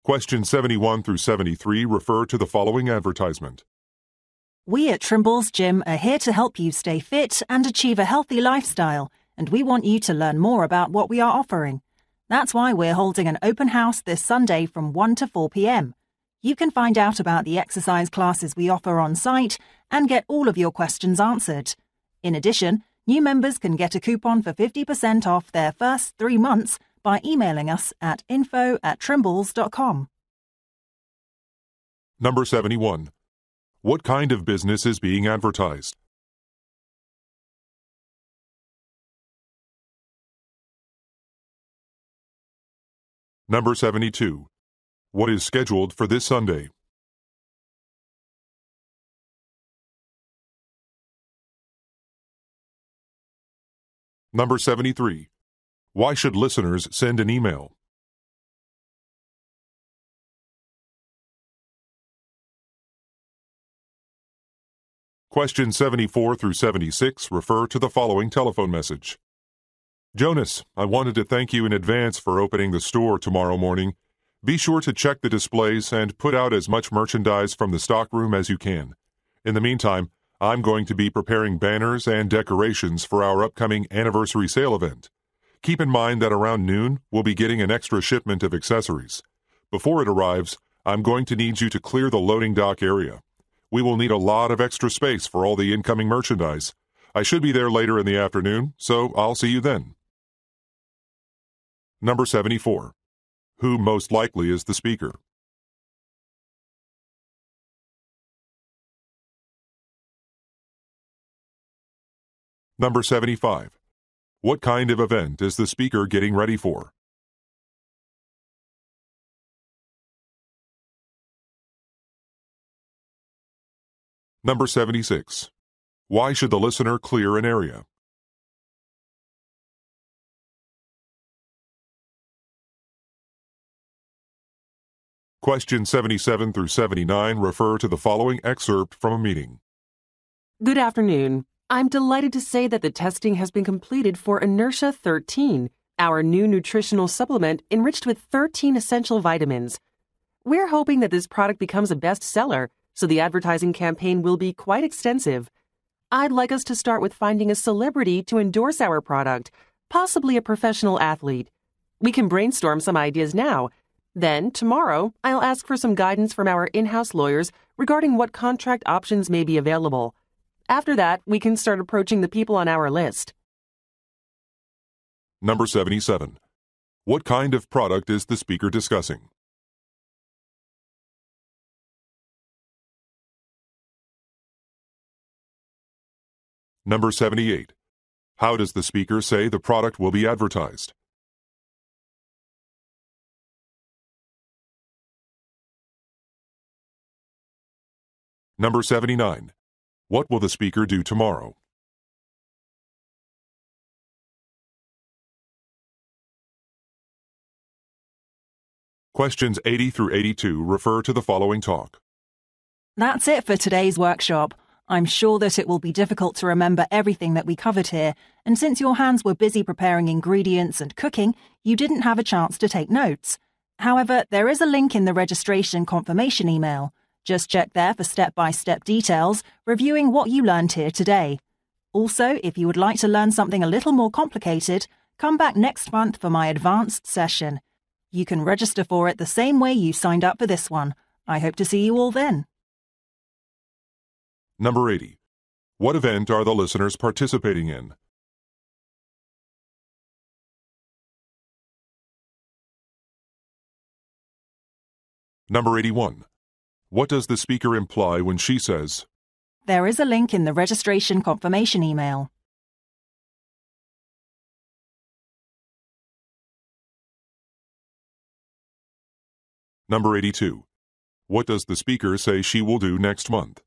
Questions 71 through 73 refer to the following advertisement. We at Trimble's Gym are here to help you stay fit and achieve a healthy lifestyle, and we want you to learn more about what we are offering. That's why we're holding an open house this Sunday from 1 to 4 p.m. You can find out about the exercise classes we offer on site and get all of your questions answered. In addition, new members can get a coupon for 50% off their first 3 months by emailing us at info@trimbles.com. Number 71. What kind of business is being advertised? Number 72. What is scheduled for this Sunday? Number 73. Why should listeners send an email? Questions 74 through 76 refer to the following telephone message. Jonas, I wanted to thank you in advance for opening the store tomorrow morning. Be sure to check the displays and put out as much merchandise from the stockroom as you can. In the meantime, I'm going to be preparing banners and decorations for our upcoming anniversary sale event. Keep in mind that around noon, we'll be getting an extra shipment of accessories. Before it arrives, I'm going to need you to clear the loading dock area. We will need a lot of extra space for all the incoming merchandise. I should be there later in the afternoon, so I'll see you then. Number 74. Who most likely is the speaker? Number 75. What kind of event is the speaker getting ready for? Number 76. Why should the listener clear an area? Questions 77 through 79 refer to the following excerpt from a meeting. Good afternoon. I'm delighted to say that the testing has been completed for Inertia 13, our new nutritional supplement enriched with 13 essential vitamins. We're hoping that this product becomes a bestseller, so the advertising campaign will be quite extensive. I'd like us to start with finding a celebrity to endorse our product, possibly a professional athlete. We can brainstorm some ideas now. Then, tomorrow, I'll ask for some guidance from our in-house lawyers regarding what contract options may be available. After that, we can start approaching the people on our list. Number 77. What kind of product is the speaker discussing? Number 78. How does the speaker say the product will be advertised? Number 79. What will the speaker do tomorrow? Questions 80 through 82 refer to the following talk. That's it for today's workshop. I'm sure that it will be difficult to remember everything that we covered here, and since your hands were busy preparing ingredients and cooking, you didn't have a chance to take notes. However, there is a link in the registration confirmation email. Just check there for step-by-step details, reviewing what you learned here today. Also, if you would like to learn something a little more complicated, come back next month for my advanced session. You can register for it the same way you signed up for this one. I hope to see you all then. Number 80. What event are the listeners participating in? Number 81. What does the speaker imply when she says, There is a link in the registration confirmation email. Number 82. What does the speaker say she will do next month?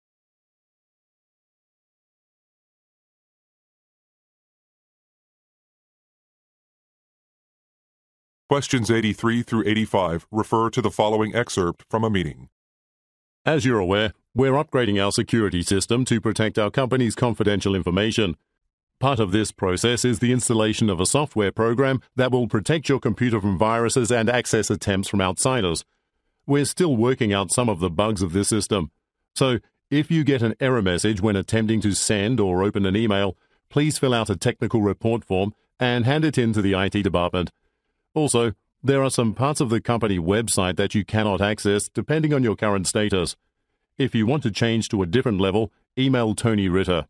Questions 83 through 85 refer to the following excerpt from a meeting. As you're aware, we're upgrading our security system to protect our company's confidential information. Part of this process is the installation of a software program that will protect your computer from viruses and access attempts from outsiders. We're still working out some of the bugs of this system. So, if you get an error message when attempting to send or open an email, please fill out a technical report form and hand it in to the IT department. Also, there are some parts of the company website that you cannot access depending on your current status. If you want to change to a different level, email Tony Ritter.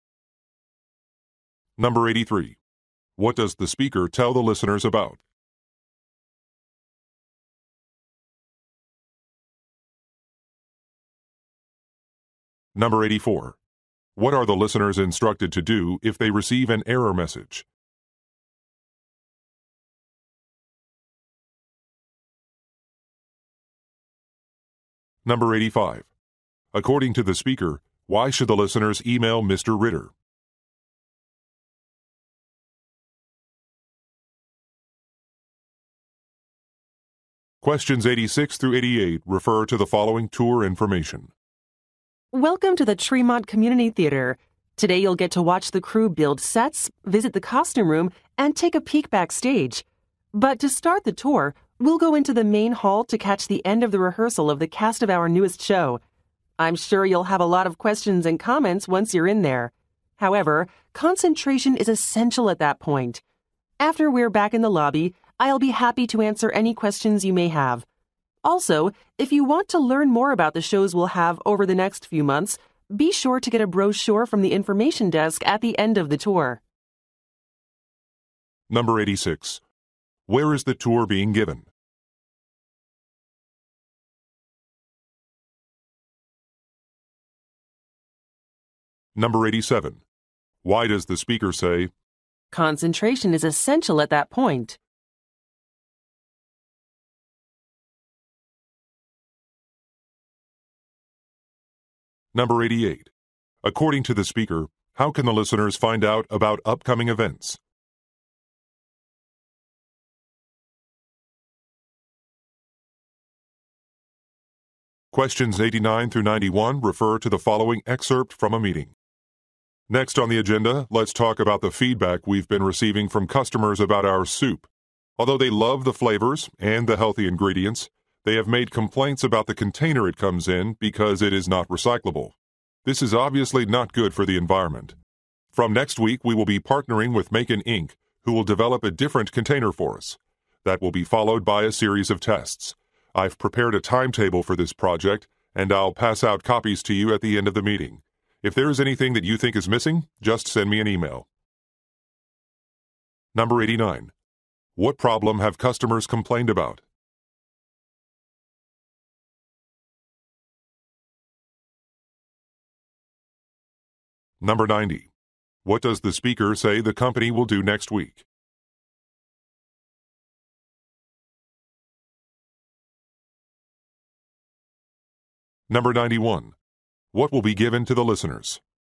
Number 83. What does the speaker tell the listeners about? Number 84. What are the listeners instructed to do if they receive an error message? Number 85. According to the speaker, why should the listeners email Mr. Ritter? Questions 86 through 88 refer to the following tour information. Welcome to the Tremont Community Theater. Today you'll get to watch the crew build sets, visit the costume room, and take a peek backstage. But to start the tour, we'll go into the main hall to catch the end of the rehearsal of the cast of our newest show. I'm sure you'll have a lot of questions and comments once you're in there. However, concentration is essential at that point. After we're back in the lobby, I'll be happy to answer any questions you may have. Also, if you want to learn more about the shows we'll have over the next few months, be sure to get a brochure from the information desk at the end of the tour. Number 86. Where is the tour being given? Number 87. Why does the speaker say, Concentration is essential at that point. Number 88. According to the speaker, how can the listeners find out about upcoming events? Questions 89 through 91 refer to the following excerpt from a meeting. Next on the agenda, let's talk about the feedback we've been receiving from customers about our soup. Although they love the flavors and the healthy ingredients, they have made complaints about the container it comes in because it is not recyclable. This is obviously not good for the environment. From next week, we will be partnering with Macon Inc., who will develop a different container for us. That will be followed by a series of tests. I've prepared a timetable for this project, and I'll pass out copies to you at the end of the meeting. If there is anything that you think is missing, just send me an email. Number 89. What problem have customers complained about? Number 90. What does the speaker say the company will do next week? Number 91. What will be given to the listeners?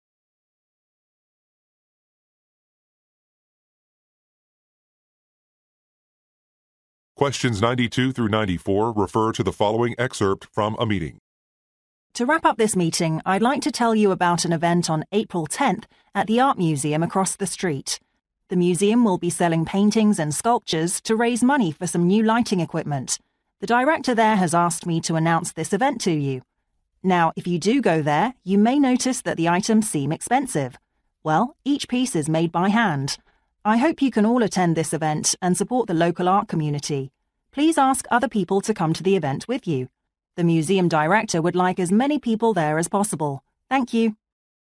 Questions 92 through 94 refer to the following excerpt from a meeting. To wrap up this meeting, I'd like to tell you about an event on April 10th at the Art Museum across the street. The museum will be selling paintings and sculptures to raise money for some new lighting equipment. The director there has asked me to announce this event to you. Now, if you do go there, you may notice that the items seem expensive. Well, each piece is made by hand. I hope you can all attend this event and support the local art community. Please ask other people to come to the event with you. The museum director would like as many people there as possible. Thank you.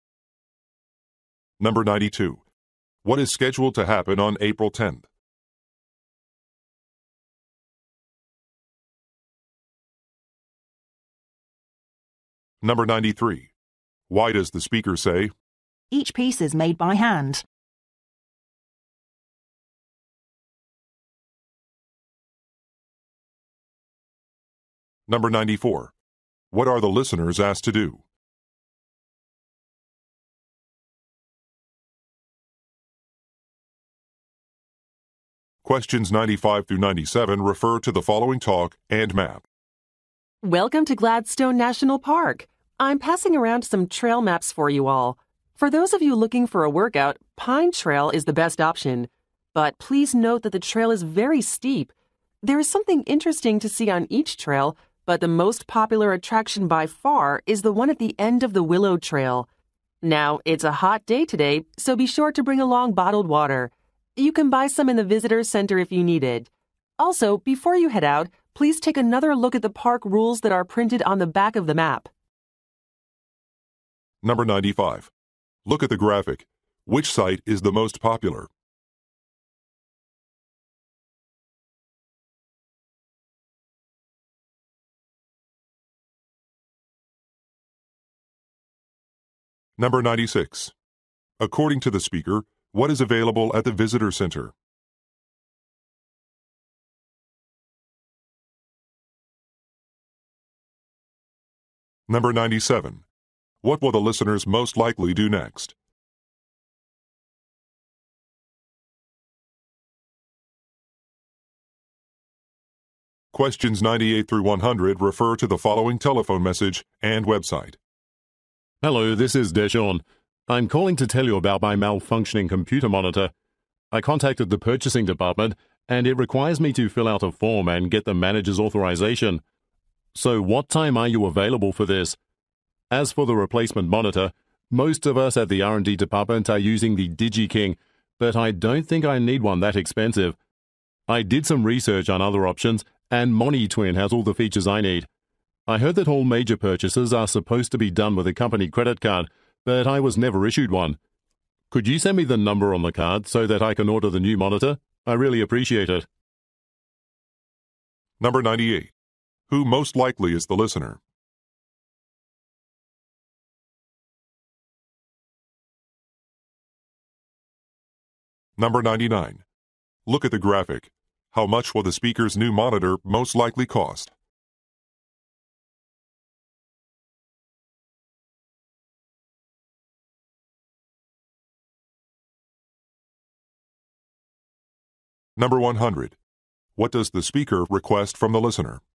Number 92. What is scheduled to happen on April 10th? Number 93. Why does the speaker say, Each piece is made by hand. Number 94. What are the listeners asked to do? Questions 95 through 97 refer to the following talk and map. Welcome to Gladstone National Park. I'm passing around some trail maps for you all. For those of you looking for a workout, Pine Trail is the best option. But please note that the trail is very steep. There is something interesting to see on each trail, but the most popular attraction by far is the one at the end of the Willow Trail. Now, it's a hot day today, so be sure to bring along bottled water. You can buy some in the visitor center if you need it. Also, before you head out, please take another look at the park rules that are printed on the back of the map. Number 95. Look at the graphic. Which site is the most popular? Number 96. According to the speaker, what is available at the visitor center? Number 97. What will the listeners most likely do next? Questions 98 through 100 refer to the following telephone message and website. Hello, this is Deshawn. I'm calling to tell you about my malfunctioning computer monitor. I contacted the purchasing department, and it requires me to fill out a form and get the manager's authorization. So what time are you available for this? As for the replacement monitor, most of us at the R&D department are using the DigiKing, but I don't think I need one that expensive. I did some research on other options, and MoniTwin has all the features I need. I heard that all major purchases are supposed to be done with a company credit card, but I was never issued one. Could you send me the number on the card so that I can order the new monitor? I really appreciate it. Number 98. Who most likely is the listener? Number 99. Look at the graphic. How much will the speaker's new monitor most likely cost? Number 100. What does the speaker request from the listener?